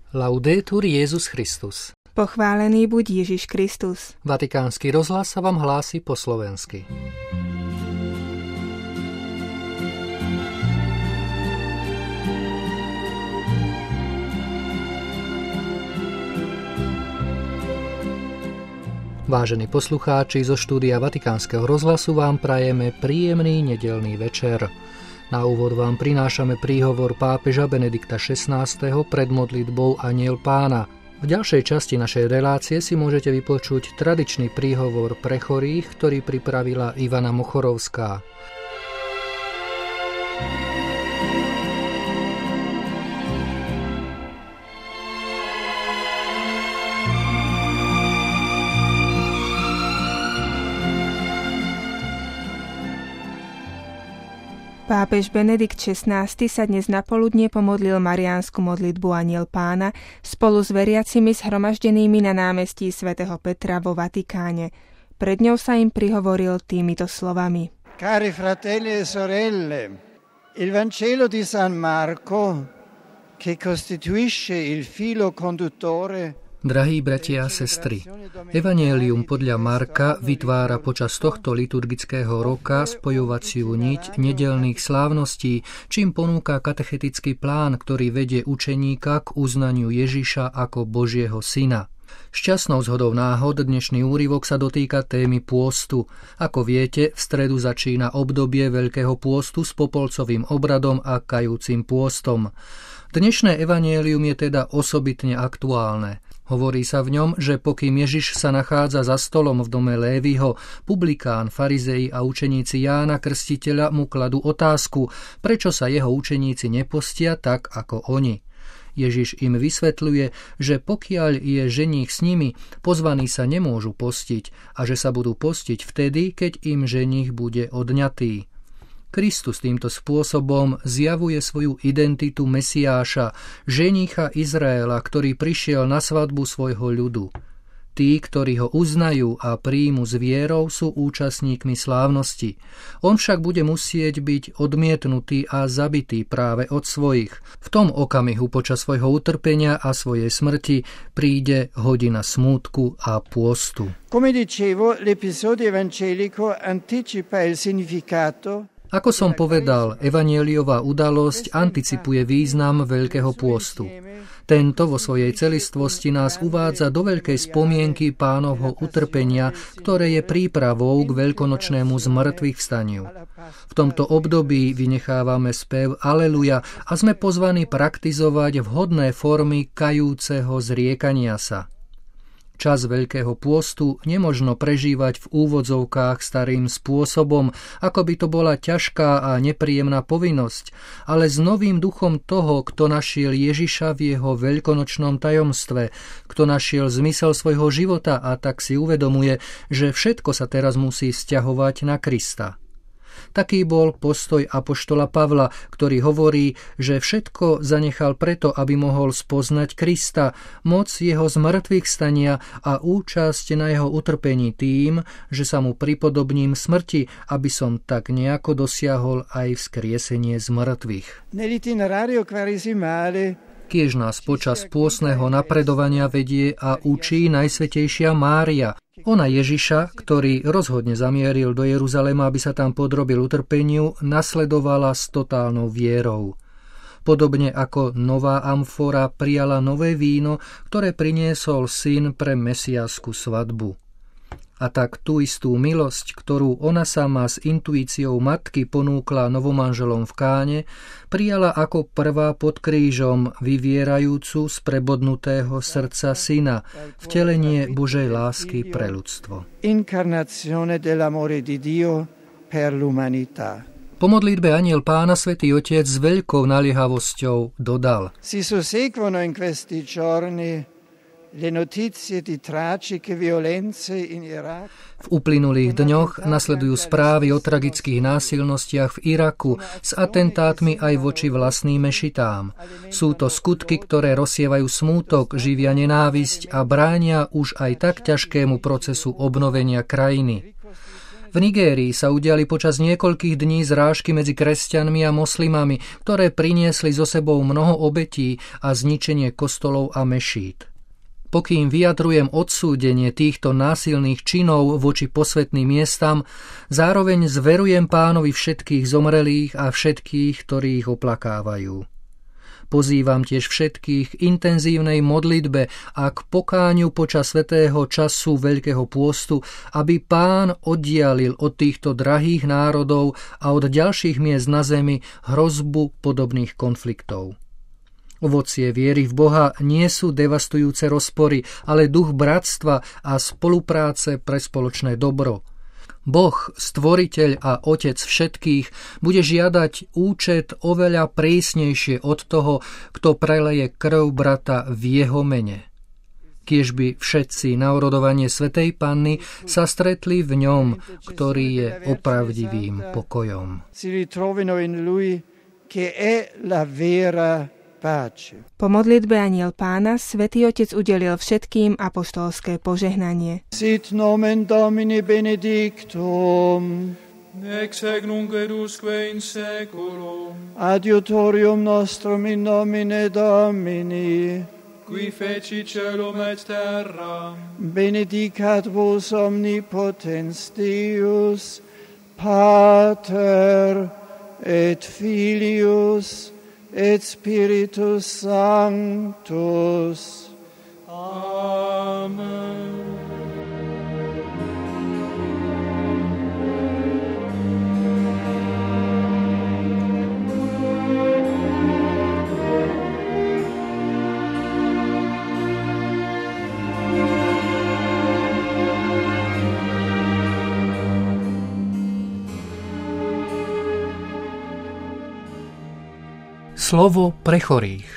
Laudetur Jesus Christus. Pochválený buď Ježiš Kristus. Vatikánsky rozhlas sa vám hlási po slovensky. Vážení poslucháči, zo štúdia Vatikánskeho rozhlasu vám prajeme príjemný nedeľný večer. Na úvod vám prinášame príhovor pápeža Benedikta XVI. Pred modlitbou Anjel Pána. V ďalšej časti našej relácie si môžete vypočuť tradičný príhovor pre chorých, ktorý pripravila Ivana Mochorovská. Pápež Benedikt XVI. Sa dnes napoludne pomodlil mariánsku modlitbu Anjel Pána spolu s veriacimi zhromaždenými na námestí svätého Petra vo Vatikáne. Pred ňou sa im prihovoril týmito slovami. Cari fratelli e sorelle, il Vangelo di San Marco, che costituisce il filo conduttore. Drahí bratia a sestry, Evanjelium podľa Marka vytvára počas tohto liturgického roka spojovaciu niť nedeľných slávností, čím ponúka katechetický plán, ktorý vedie učeníka k uznaniu Ježiša ako Božieho syna. Šťastnou zhodou náhod dnešný úryvok sa dotýka témy pôstu. Ako viete, v stredu začína obdobie Veľkého pôstu s popolcovým obradom a kajúcim pôstom. Dnešné evanjelium je teda osobitne aktuálne. Hovorí sa v ňom, že pokým Ježiš sa nachádza za stolom v dome Léviho, publikán, farizei a učeníci Jána Krstiteľa mu kladú otázku, prečo sa jeho učeníci nepostia tak ako oni. Ježiš im vysvetľuje, že pokiaľ je ženích s nimi, pozvaní sa nemôžu postiť a že sa budú postiť vtedy, keď im ženích bude odňatý. Kristus týmto spôsobom zjavuje svoju identitu Mesiáša, ženícha Izraela, ktorý prišiel na svadbu svojho ľudu. Tí, ktorí ho uznajú a príjmu s vierou, sú účastníkmi slávnosti. On však bude musieť byť odmietnutý a zabitý práve od svojich. V tom okamihu počas svojho utrpenia a svojej smrti príde hodina smútku a pôstu. Come dicevo, l'episodio evangelico anticipa il significato. Ako som povedal, evanjeliová udalosť anticipuje význam Veľkého pôstu. Tento vo svojej celistvosti nás uvádza do veľkej spomienky Pánovho utrpenia, ktoré je prípravou k veľkonočnému zmŕtvychvstaniu. V tomto období vynechávame spev Aleluja a sme pozvaní praktizovať vhodné formy kajúceho zriekania sa. Čas Veľkého pôstu nemožno prežívať v úvodzovkách starým spôsobom, ako by to bola ťažká a nepríjemná povinnosť, ale s novým duchom toho, kto našiel Ježiša v jeho veľkonočnom tajomstve, kto našiel zmysel svojho života a tak si uvedomuje, že všetko sa teraz musí vzťahovať na Krista. Taký bol postoj apoštola Pavla, ktorý hovorí, že všetko zanechal preto, aby mohol spoznať Krista, moc jeho zmŕtvychvstania a účasť na jeho utrpení tým, že sa mu pripodobním smrti, aby som tak nejako dosiahol aj vzkriesenie z mŕtvych. Kiež nás počas pôstneho napredovania vedie a učí Najsvätejšia Mária. Ona Ježiša, ktorý rozhodne zamieril do Jeruzalema, aby sa tam podrobil utrpeniu, nasledovala s totálnou vierou. Podobne ako nová amfora prijala nové víno, ktoré priniesol syn pre mesiášsku svadbu. A tak tú istú milosť, ktorú ona sama s intuíciou matky ponúkla novomanželom v Káne, prijala ako prvá pod krížom, vyvierajúcu z prebodnutého srdca syna, vtelenie Božej lásky pre ľudstvo. Incarnazione dell'amore di Dio per l'umanità. Po modlitbe Anjel Pána Svätý Otec s veľkou naliehavosťou dodal: Si susseguono in questi giorni le notizie di tragiche violenze in Iraq. V uplynulých dňoch nasledujú správy o tragických násilnostiach v Iraku s atentátmi aj voči vlastným mešitám. Sú to skutky, ktoré rozsievajú smútok, živia nenávisť a bránia už aj tak ťažkému procesu obnovenia krajiny. V Nigérii sa udiali počas niekoľkých dní zrážky medzi kresťanmi a moslimami, ktoré priniesli so sebou mnoho obetí a zničenie kostolov a mešít. Pokým vyjadrujem odsúdenie týchto násilných činov voči posvätným miestam, zároveň zverujem Pánovi všetkých zomrelých a všetkých, ktorí ich oplakávajú. Pozývam tiež všetkých k intenzívnej modlitbe a k pokániu počas svätého času Veľkého pôstu, aby Pán oddialil od týchto drahých národov a od ďalších miest na zemi hrozbu podobných konfliktov. Ovocie viery v Boha nie sú devastujúce rozpory, ale duch bratstva a spolupráce pre spoločné dobro. Boh, stvoriteľ a otec všetkých, bude žiadať účet oveľa prísnejšie od toho, kto preleje krv brata v jeho mene. Kiež by všetci na orodovanie Svätej Panny sa stretli v ňom, ktorý je opravdivým pokojom. Po modlitbe Anjel Pána Svätý Otec udelil všetkým apoštolské požehnanie. Sit nomen Domini benedictum, ex hoc nunc et usque in saeculum, adiutorium nostrum in nomine Domini, qui feci celum et terra, benedicat vos omnipotens Deus, Pater et Filius et Spiritus Sanctus. Amen. Slovo pre chorých.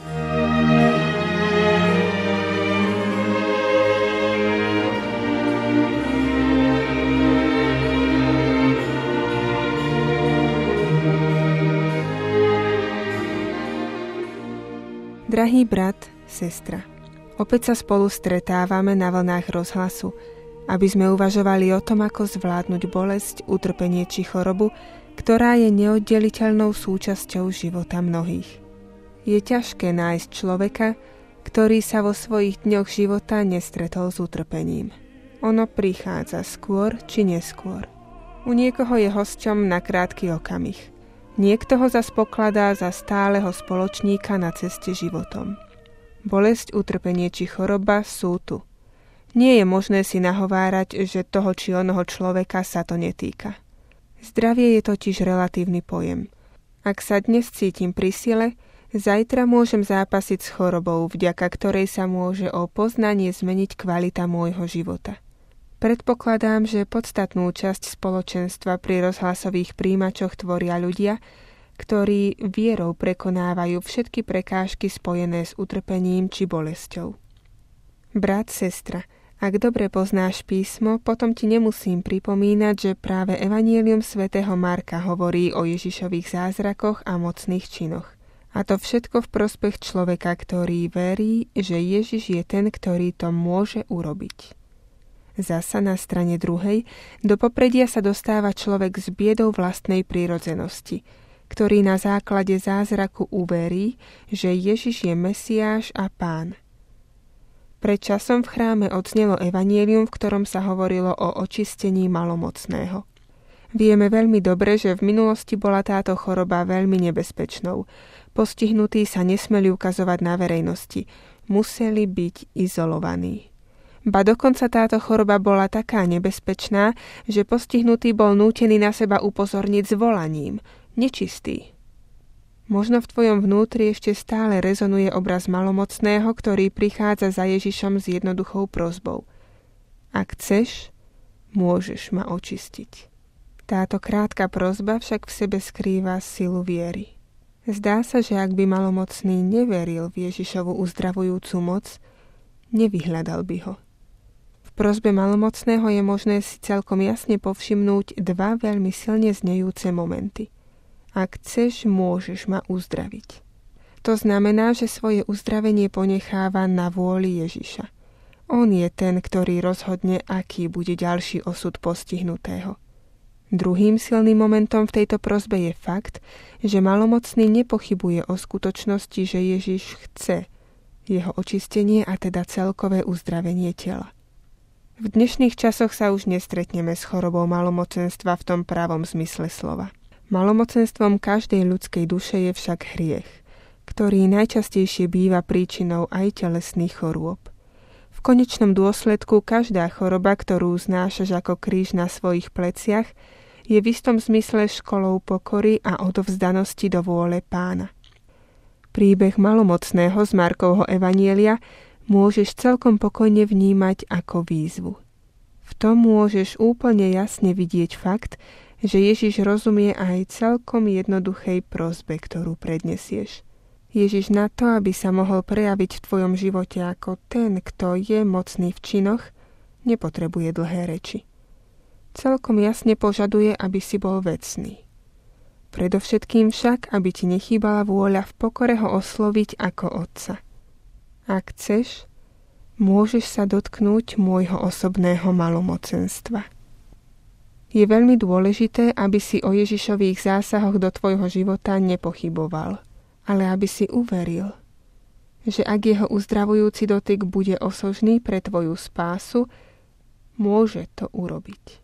Drahý brat, sestra, opäť sa spolu stretávame na vlnách rozhlasu, aby sme uvažovali o tom, ako zvládnuť bolesť, utrpenie či chorobu, ktorá je neoddeliteľnou súčasťou života mnohých. Je ťažké nájsť človeka, ktorý sa vo svojich dňoch života nestretol s utrpením. Ono prichádza skôr či neskôr. U niekoho je hosťom na krátky okamih. Niekto ho zas pokladá za stáleho spoločníka na ceste životom. Bolesť, utrpenie či choroba sú tu. Nie je možné si nahovárať, že toho či onoho človeka sa to netýka. Zdravie je totiž relatívny pojem. Ak sa dnes cítim pri sile, zajtra môžem zápasiť s chorobou, vďaka ktorej sa môže o poznanie zmeniť kvalita môjho života. Predpokladám, že podstatnú časť spoločenstva pri rozhlasových príjimačoch tvoria ľudia, ktorí vierou prekonávajú všetky prekážky spojené s utrpením či bolesťou. Brat, sestra, ak dobre poznáš písmo, potom ti nemusím pripomínať, že práve Evanjelium svätého Marka hovorí o Ježišových zázrakoch a mocných činoch. A to všetko v prospech človeka, ktorý verí, že Ježiš je ten, ktorý to môže urobiť. Zasa na strane druhej, do popredia sa dostáva človek s biedou vlastnej prírodzenosti, ktorý na základe zázraku uverí, že Ježiš je Mesiáš a Pán. Pred časom v chráme odznelo evanjelium, v ktorom sa hovorilo o očistení malomocného. Vieme veľmi dobre, že v minulosti bola táto choroba veľmi nebezpečnou. Postihnutí sa nesmeli ukazovať na verejnosti. Museli byť izolovaní. Ba dokonca táto choroba bola taká nebezpečná, že postihnutý bol nútený na seba upozorniť s volaním: nečistý. Možno v tvojom vnútri ešte stále rezonuje obraz malomocného, ktorý prichádza za Ježišom s jednoduchou prosbou. Ak chceš, môžeš ma očistiť. Táto krátka prosba však v sebe skrýva silu viery. Zdá sa, že ak by malomocný neveril v Ježišovu uzdravujúcu moc, nevyhľadal by ho. V prosbe malomocného je možné si celkom jasne povšimnúť dva veľmi silne znejúce momenty. Ak chceš, môžeš ma uzdraviť. To znamená, že svoje uzdravenie ponecháva na vôli Ježiša. On je ten, ktorý rozhodne, aký bude ďalší osud postihnutého. Druhým silným momentom v tejto prosbe je fakt, že malomocný nepochybuje o skutočnosti, že Ježiš chce jeho očistenie a teda celkové uzdravenie tela. V dnešných časoch sa už nestretneme s chorobou malomocenstva v tom pravom zmysle slova. Malomocenstvom každej ľudskej duše je však hriech, ktorý najčastejšie býva príčinou aj telesných chorôb. V konečnom dôsledku každá choroba, ktorú znášaš ako kríž na svojich pleciach, je v istom zmysle školou pokory a odovzdanosti do vôle Pána. Príbeh malomocného z Markovho evanjelia môžeš celkom pokojne vnímať ako výzvu. V tom môžeš úplne jasne vidieť fakt, že Ježiš rozumie aj celkom jednoduchej prosbe, ktorú prednesieš. Ježiš na to, aby sa mohol prejaviť v tvojom živote ako ten, kto je mocný v činoch, nepotrebuje dlhé reči. Celkom jasne požaduje, aby si bol vecný. Predovšetkým však, aby ti nechýbala vôľa v pokore ho osloviť ako Otca. Ak chceš, môžeš sa dotknúť môjho osobného malomocenstva. Je veľmi dôležité, aby si o Ježišových zásahoch do tvojho života nepochyboval, ale aby si uveril, že ak jeho uzdravujúci dotyk bude osožný pre tvoju spásu, môže to urobiť.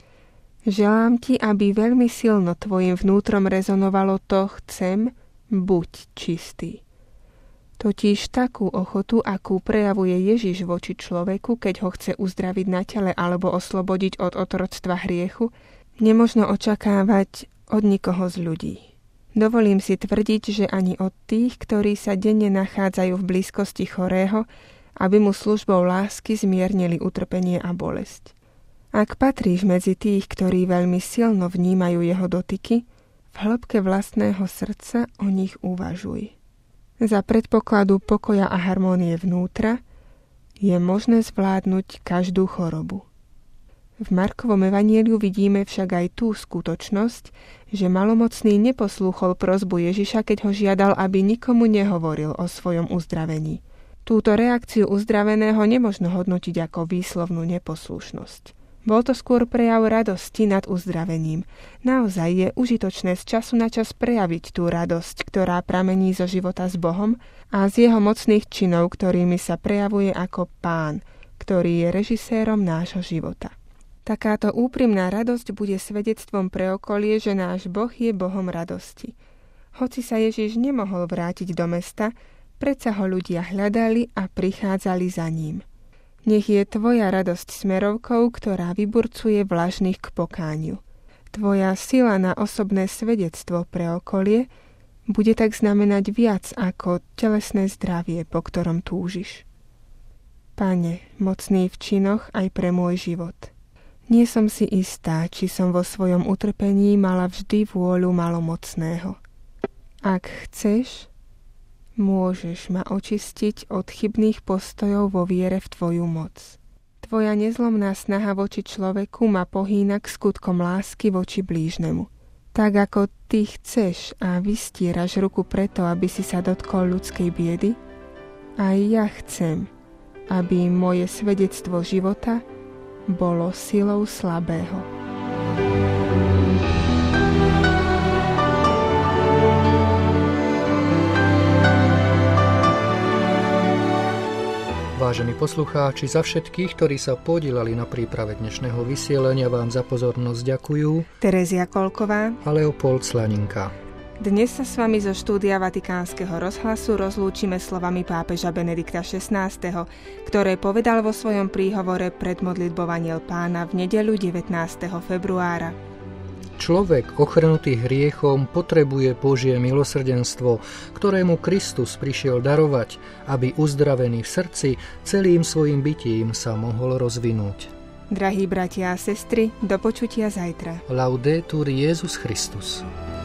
Želám ti, aby veľmi silno tvojim vnútrom rezonovalo to chcem, buď čistý. Totiž takú ochotu, akú prejavuje Ježiš voči človeku, keď ho chce uzdraviť na tele alebo oslobodiť od otroctva hriechu, nemožno očakávať od nikoho z ľudí. Dovolím si tvrdiť, že ani od tých, ktorí sa denne nachádzajú v blízkosti chorého, aby mu službou lásky zmiernili utrpenie a bolesť. Ak patríš medzi tých, ktorí veľmi silno vnímajú jeho dotyky, v hĺbke vlastného srdca o nich uvažuj. Za predpokladu pokoja a harmónie vnútra je možné zvládnuť každú chorobu. V Markovom evanjeliu vidíme však aj tú skutočnosť, že malomocný neposlúchol prosbu Ježiša, keď ho žiadal, aby nikomu nehovoril o svojom uzdravení. Túto reakciu uzdraveného nemožno hodnotiť ako výslovnú neposlušnosť. Bol to skôr prejav radosti nad uzdravením. Naozaj je užitočné z času na čas prejaviť tú radosť, ktorá pramení zo života s Bohom a z jeho mocných činov, ktorými sa prejavuje ako Pán, ktorý je režisérom nášho života. Takáto úprimná radosť bude svedectvom pre okolie, že náš Boh je Bohom radosti. Hoci sa Ježiš nemohol vrátiť do mesta, predsa ho ľudia hľadali a prichádzali za ním. Nech je tvoja radosť smerovkou, ktorá vyburcuje vlažných k pokániu. Tvoja sila na osobné svedectvo pre okolie bude tak znamenať viac ako telesné zdravie, po ktorom túžiš. Pane, mocný v činoch aj pre môj život. Nie som si istá, či som vo svojom utrpení mala vždy vôľu malomocného. Ak chceš, môžeš ma očistiť od chybných postojov vo viere v tvoju moc. Tvoja nezlomná snaha voči človeku ma pohýna k skutkom lásky voči blížnemu. Tak ako ty chceš a vystieraš ruku preto, aby si sa dotkol ľudskej biedy, aj ja chcem, aby moje svedectvo života bolo silou slabého. Vážení poslucháči, za všetkých, ktorí sa podieľali na príprave dnešného vysielania, vám za pozornosť ďakujú Terezia Kolková a Leopold Slaninka. Dnes sa s vami zo štúdia Vatikánskeho rozhlasu rozlúčime slovami pápeža Benedikta XVI, ktoré povedal vo svojom príhovore pred modlitbou Anjel Pána v nedeľu 19. februára. Človek ochrnutý hriechom potrebuje Božie milosrdenstvo, ktorému Kristus prišiel darovať, aby uzdravený v srdci celým svojim bytím sa mohol rozvinúť. Drahí bratia a sestry, do počutia zajtra. Laudetur Jesus Christus.